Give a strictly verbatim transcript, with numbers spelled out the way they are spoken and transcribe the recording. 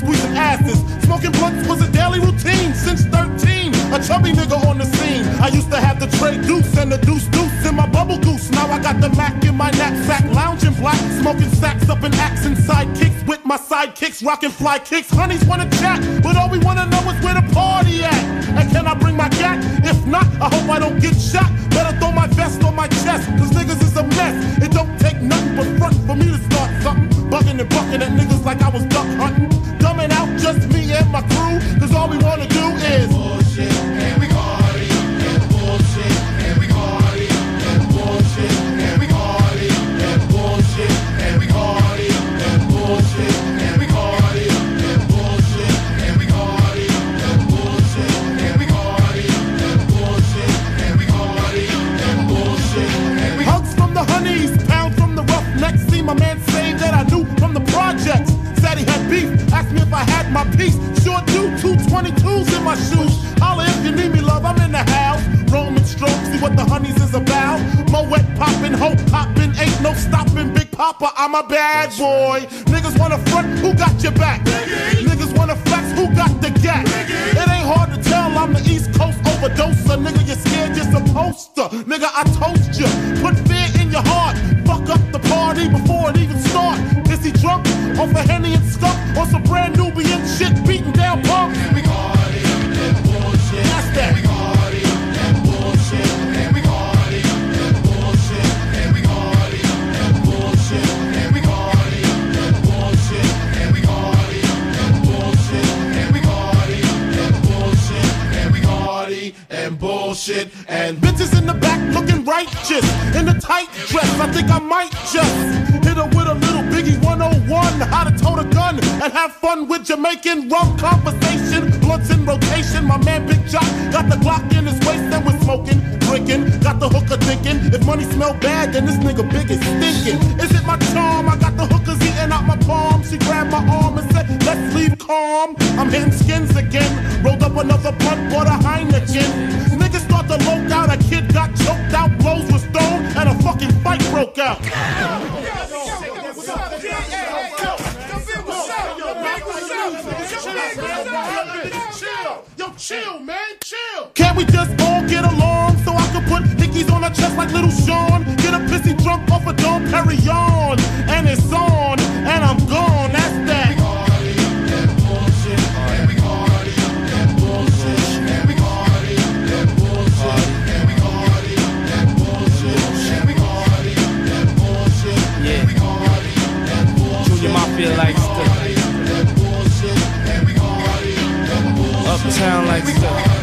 squeezing asses. Smoking blunts was a daily routine since thirteen. A chubby nigga on the scene. I used to have the tray deuce and the deuce deuce in my bubble goose. Now I got the Mac in my knapsack, lounging black, smoking sacks up in axe and sidekicks with my sidekicks, rocking fly kicks. Honeys wanna chat, but all we wanna know is where the party at. And can I bring my gat? If not, I hope I don't get shot. Better throw my vest on my chest, cause niggas is a mess. It don't take nothing but front for me to start something. Bugging and bucking at niggas like I was duck hunting. Dumbing out just me and my crew, cause all we wanna do is bullshit, and we party, and bullshit, and we party, and bullshit, and we party, and bullshit, and we party, and bullshit, and we party, and bullshit, and we party, and bullshit, and we party, and bullshit, and we party, and bullshit, and we hugs from the honeys, pounds from the roughnecks. See my man say that I knew from the projects. Said he had beef, asked me if I had my piece. Sure do, two twenty-twos in my shoes. Holla if you need me, love, I'm in the house. Roaming stroke, see what the honeys is about. Moet poppin', hope poppin', ain't no stopping. Big Papa, I'm a bad boy. Niggas wanna front, who got your back? Niggas wanna flex, who got the gat? It ain't hard to tell, I'm the East Coast overdoser. Nigga, you're scared, you're supposed to. Nigga, I toast you. Put fear in your heart. Fuck up the party before it even start. Is he drunk off a Henny and skunk? Or some brand Nubian shit beating down punk? And we party and bullshit. That's that. And we party and bullshit. And we party and bullshit. And we party and bullshit. And we party and bullshit. And we party and bullshit. And we party and bullshit. And we party and bullshit. And bitches in the back looking righteous in a tight dress. I think I might just hit her with a little Biggie one oh one, how to tote a gun and have fun with Jamaican rum conversation. Blunts in rotation, my man Big Jock got the Glock in his waist and we're smoking, drinking, got the hooker thinking. If money smell bad, then this nigga Big is stinking. Is it my charm? I got the hookers eating out my palm. She grabbed my arm and said, let's leave calm. I'm hitting skins again, rolled up another blunt, bought a Heineken. Niggas start to loke out, a kid got choked out, blows were thrown, and a fucking fight broke out. Yo, chill, man, chill. Can't we just all get along so I can put hickeys on her chest like little Sean? Get a pissy drunk off a Dom Perignon, and it's on, and I'm gone. That's that. Mafia like stuff. Uptown like stuff.